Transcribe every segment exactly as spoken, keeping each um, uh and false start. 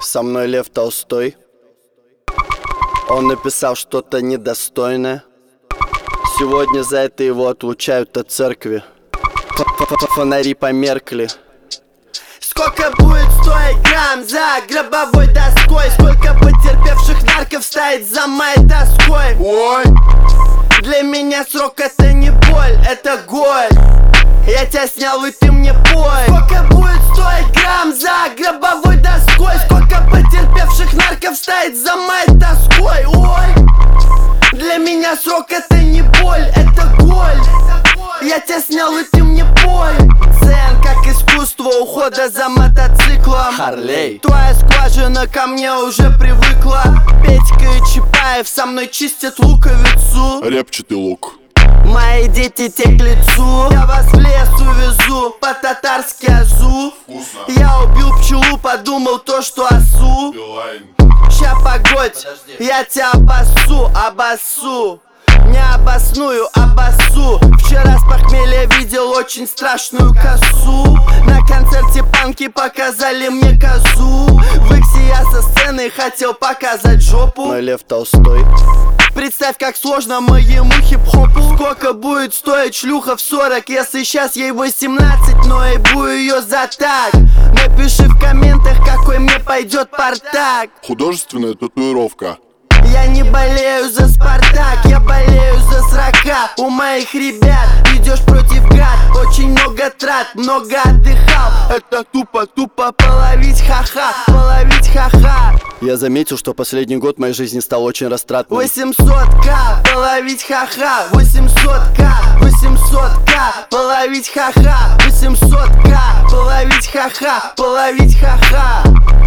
Со мной Лев Толстой. Он написал что-то недостойное. Сегодня за это его отлучают от церкви. Фонари померкли. Сколько будет стоить грамм за гробовой доской? Сколько потерпевших нарков стоит за моей доской? Ой! Для меня срок это не боль, это голь. Я тебя снял и ты мне пой. Сколько будет стоить грамм за гробовой доской? Сколько потерпевших нарков стоит за моей доской? Ой! Для меня срок это не боль, это голь. Я тебя снял и ты мне пой. Цен как искусство ухода за мотоциклом. Харлей. Твоя скважина ко мне уже привыкла. Петька и Чапаев со мной чистят луковицу. Репчатый лук. Мои дети те к лицу. Я вас в лес увезу, по-татарски азу. Вкусно. Я убил пчелу, подумал то, что осу. Билайн. Ща погодь, я тебя обоссу, обоссу. Не обосную, обоссу. Вчера с похмелья видел очень страшную косу. На концерте панки показали мне козу. В иксе я со сцены хотел показать жопу. Мой Лев Толстой. Представь, как сложно моему хип-хопу. Сколько будет стоить шлюха в сорок, если сейчас ей восемнадцать, но ебу ее за так. Напиши в комментах, какой мне пойдет партак. Художественная татуировка. Я не болею за Спартак, я болею за срока. У моих ребят идешь против гад. Очень много трат, много отдыхал. Это тупо-тупо половить ха-ха, половить ха-ха. Я заметил, что последний год моей жизни стал очень растратным. восемьсот ка, половить ха-ха. восемьсот ка, восемьсот ка, половить ха-ха. восемьсот ка, половить ха-ха, половить ха-ха.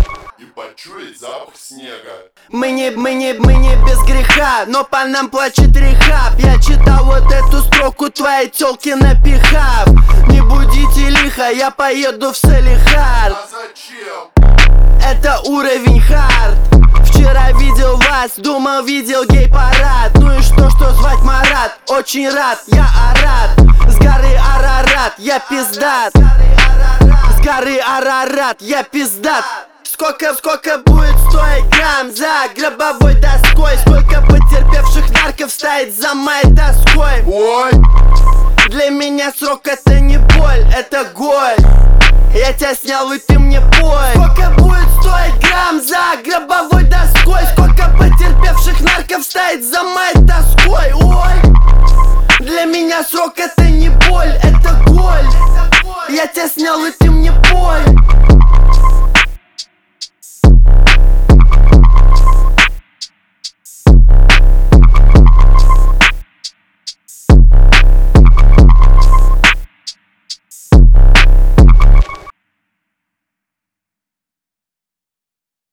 И почуять запах снега. Мы не, мы не, мы не без греха, но по нам плачет рехаб. Я читал вот эту строку твоей тёлки напихав. Не будите лихо, я поеду в Салихард. А зачем? Это уровень хард. Вчера видел вас, думал видел гей-парад. Ну и что, что звать Марат? Очень рад, я Арат. С горы Арарат, я пиздат. С горы Арарат, я пиздат. Сколько, сколько будет стоить грамм за гробовой доской? Сколько потерпевших нарков стоит за моей доской? Ой! Для меня срок это не боль, это голь. Я тебя снял и ты мне пой. Сколько будет